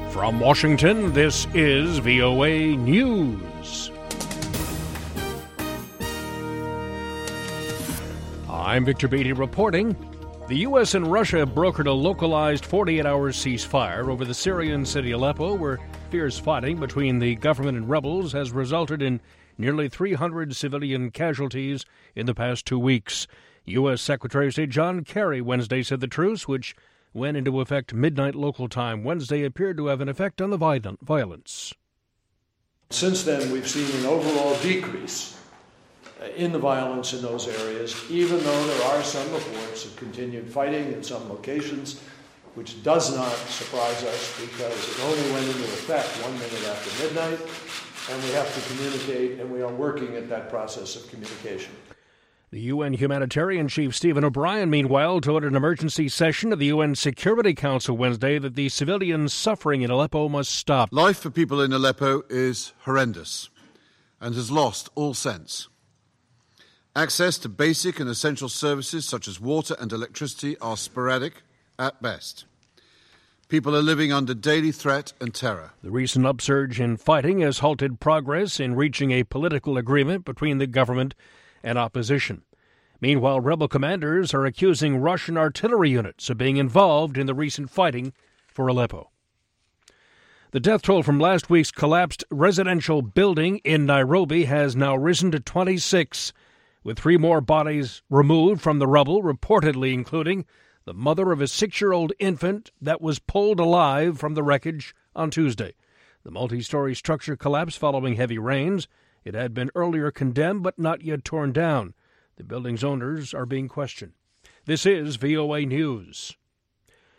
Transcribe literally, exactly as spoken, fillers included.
From Washington, this is V O A News. I'm Victor Beatty reporting. The U S and Russia have brokered a localized forty-eight hour ceasefire over the Syrian city Aleppo, where fierce fighting between the government and rebels has resulted in nearly three hundred civilian casualties in the past two weeks. U S. Secretary of State John Kerry Wednesday said the truce, which went into effect midnight local time Wednesday, appeared to have an effect on the violence. Since then, we've seen an overall decrease in the violence in those areas, even though there are some reports of continued fighting in some locations, which does not surprise us because it only went into effect one minute after midnight, and we have to communicate, and we are working at that process of communication. The U N humanitarian chief Stephen O'Brien, meanwhile, told an emergency session of the U N Security Council Wednesday that the civilian suffering in Aleppo must stop. Life for people in Aleppo is horrendous and has lost all sense. Access to basic and essential services such as water and electricity are sporadic at best. People are living under daily threat and terror. The recent upsurge in fighting has halted progress in reaching a political agreement between the government and opposition. Meanwhile, rebel commanders are accusing Russian artillery units of being involved in the recent fighting for Aleppo. The death toll from last week's collapsed residential building in Nairobi has now risen to twenty-six, with three more bodies removed from the rubble, reportedly including the mother of a six-year-old infant that was pulled alive from the wreckage on Tuesday. The multi-story structure collapsed following heavy rains. It had been earlier condemned but not yet torn down. The building's owners are being questioned. This is V O A News.